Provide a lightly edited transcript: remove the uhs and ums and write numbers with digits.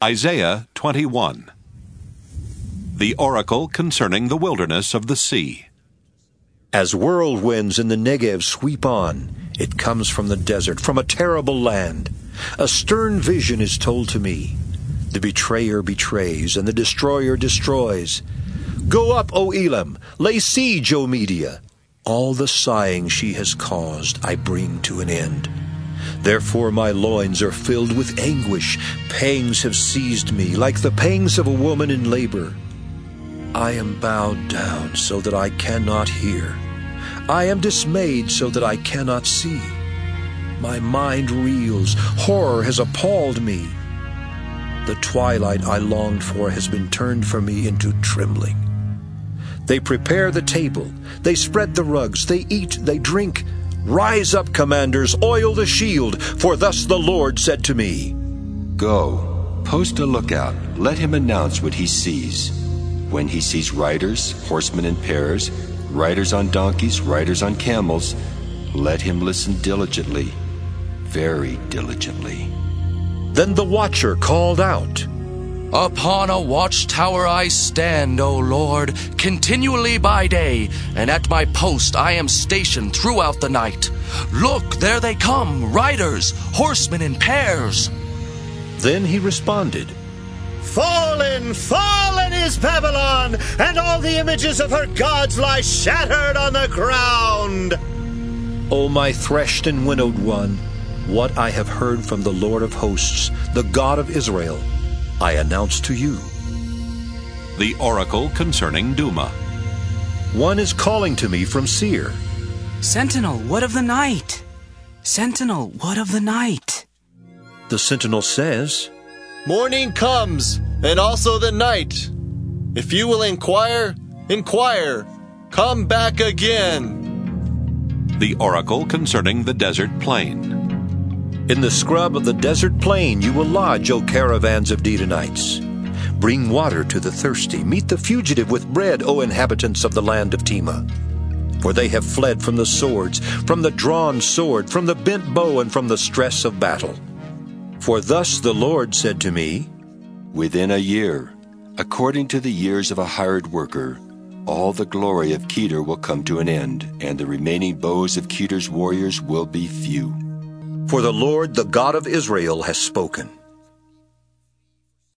Isaiah 21. The oracle concerning the wilderness of the sea. As whirlwinds in the Negev sweep on, it comes from the desert, from a terrible land. A stern vision is told to me. The betrayer betrays, and the destroyer destroys. Go up, O Elam, lay siege, O Media. All the sighing she has caused I bring to an end. Therefore my loins are filled with anguish. Pangs have seized me, like the pangs of a woman in labor. I am bowed down so that I cannot hear. I am dismayed so that I cannot see. My mind reels. Horror has appalled me. The twilight I longed for has been turned for me into trembling. They prepare the table. They spread the rugs. They eat. They drink. Rise up, commanders, oil the shield, for thus the Lord said to me, Go, post a lookout, let him announce what he sees. When he sees riders, horsemen in pairs, riders on donkeys, riders on camels, let him listen diligently, very diligently. Then the watcher called out, Upon a watchtower I stand, O Lord, continually by day, and at my post I am stationed throughout the night. Look, there they come, riders, horsemen in pairs. Then he responded, Fallen, fallen is Babylon, and all the images of her gods lie shattered on the ground. O my threshed and winnowed one, what I have heard from the Lord of hosts, the God of Israel, I announce to you. The oracle concerning Duma. One is calling to me from Seir. Sentinel, what of the night? Sentinel, what of the night? The sentinel says, Morning comes, and also the night. If you will inquire, inquire. Come back again. The oracle concerning the desert plain. In the scrub of the desert plain you will lodge, O caravans of Dedanites. Bring water to the thirsty. Meet the fugitive with bread, O inhabitants of the land of Tema. For they have fled from the swords, from the drawn sword, from the bent bow, and from the stress of battle. For thus the Lord said to me, Within a year, according to the years of a hired worker, all the glory of Kedar will come to an end, and the remaining bows of Kedar's warriors will be few. For the Lord, the God of Israel, has spoken.